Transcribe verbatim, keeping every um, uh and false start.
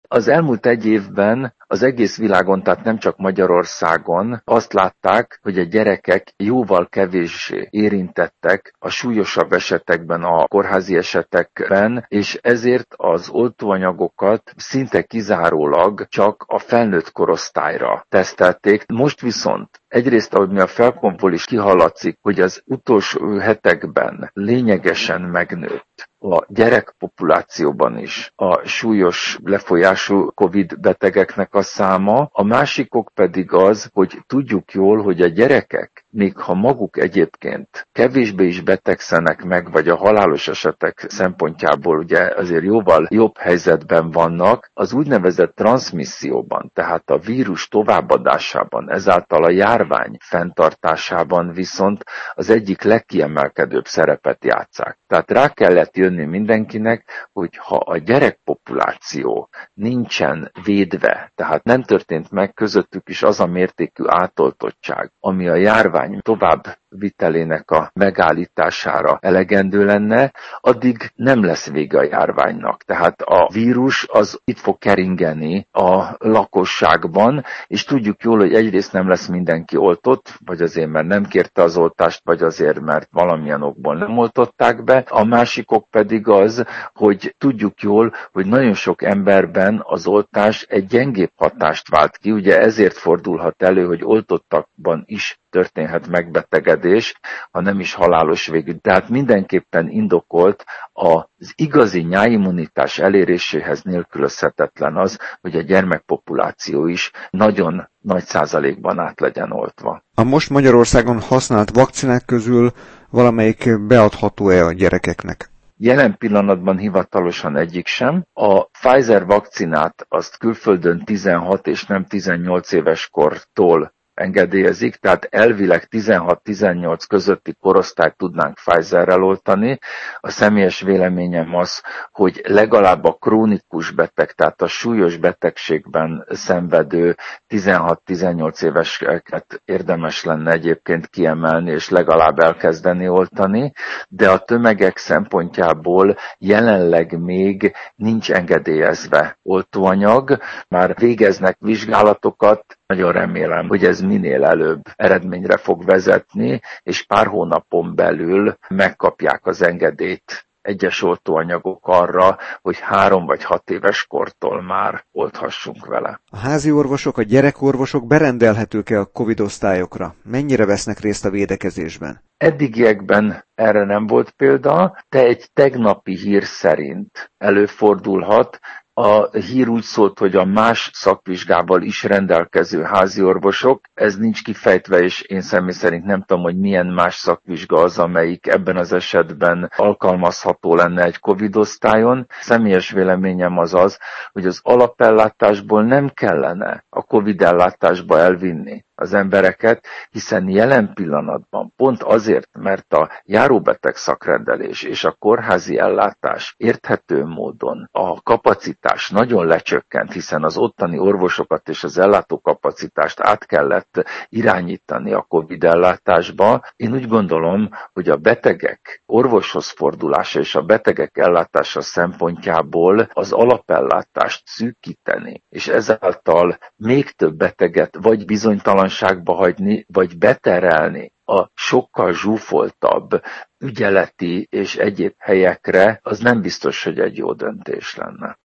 Az elmúlt egy évben az egész világon, tehát nem csak Magyarországon azt látták, hogy a gyerekek jóval kevéssé érintettek a súlyosabb esetekben, a kórházi esetekben, és ezért az oltóanyagokat szinte kizárólag csak a felnőtt korosztályra tesztelték. Most viszont egyrészt, ahogy mi a Felkonból is kihallatszik, hogy az utolsó hetekben lényegesen megnőtt a gyerekpopulációban is a súlyos lefolyású Covid betegeknek a száma, a másikok pedig az, hogy tudjuk jól, hogy a gyerekek, még ha maguk egyébként kevésbé is betegszenek meg, vagy a halálos esetek szempontjából ugye azért jóval jobb helyzetben vannak, az úgynevezett transzmisszióban, tehát a vírus továbbadásában, ezáltal a járvány fenntartásában viszont az egyik legkiemelkedőbb szerepet játsszák. Tehát rá kellett jönni mindenkinek, hogy ha a gyerekpopuláció nincsen védve, tehát nem történt meg közöttük is az a mértékű átoltottság, ami a járvány tovább vitelének a megállítására elegendő lenne, addig nem lesz vége a járványnak. Tehát a vírus az itt fog keringeni a lakosságban, és tudjuk jól, hogy egyrészt nem lesz mindenki oltott, vagy azért, mert nem kérte az oltást, vagy azért, mert valamilyen okból nem oltották be. A másikok pedig az, hogy tudjuk jól, hogy nagyon sok emberben az oltás egy gyengébb hatást vált ki. Ugye ezért fordulhat elő, hogy oltottakban is történhet megbetegedés, ha nem is halálos végű. Tehát mindenképpen indokolt az igazi nyáimmunitás eléréséhez nélkülözhetetlen az, hogy a gyermekpopuláció is nagyon nagy százalékban át legyen oltva. A most Magyarországon használt vakcinák közül valamelyik beadható-e a gyerekeknek? Jelen pillanatban hivatalosan egyik sem. A Pfizer vakcinát azt külföldön tizenhat és nem tizennyolc éves kortól engedélyezik, tehát elvileg tizenhat-tizennyolc közötti korosztályt tudnánk Pfizerrel oltani. A személyes véleményem az, hogy legalább a krónikus beteg, tehát a súlyos betegségben szenvedő tizenhat-tizennyolc éveseket érdemes lenne egyébként kiemelni, és legalább elkezdeni oltani, de a tömegek szempontjából jelenleg még nincs engedélyezve oltóanyag, már végeznek vizsgálatokat, nagyon remélem, hogy ez minél előbb eredményre fog vezetni, és pár hónapon belül megkapják az engedélyt egyes oltóanyagok arra, hogy három vagy hat éves kortól már olthassunk vele. A házi orvosok, a gyerekorvosok berendelhetők-e a Covid osztályokra? Mennyire vesznek részt a védekezésben? Eddigiekben erre nem volt példa, de egy tegnapi hír szerint előfordulhat. A hír úgy szólt, hogy a más szakvizsgával is rendelkező háziorvosok, ez nincs kifejtve, és én személy szerint nem tudom, hogy milyen más szakvizsga az, amelyik ebben az esetben alkalmazható lenne egy Covid osztályon. Személyes véleményem az az, hogy az alapellátásból nem kellene a Covid ellátásba elvinni az embereket, hiszen jelen pillanatban pont azért, mert a járóbeteg szakrendelés és a kórházi ellátás érthető módon a kapacitás nagyon lecsökkent, hiszen az ottani orvosokat és az ellátókapacitást át kellett irányítani a Covid ellátásba. Én úgy gondolom, hogy a betegek orvoshoz fordulása és a betegek ellátása szempontjából az alapellátást szűkíteni, és ezáltal még több beteget vagy bizonytalanságba hagyni, vagy beterelni a sokkal zsúfoltabb ügyeleti és egyéb helyekre, az nem biztos, hogy egy jó döntés lenne.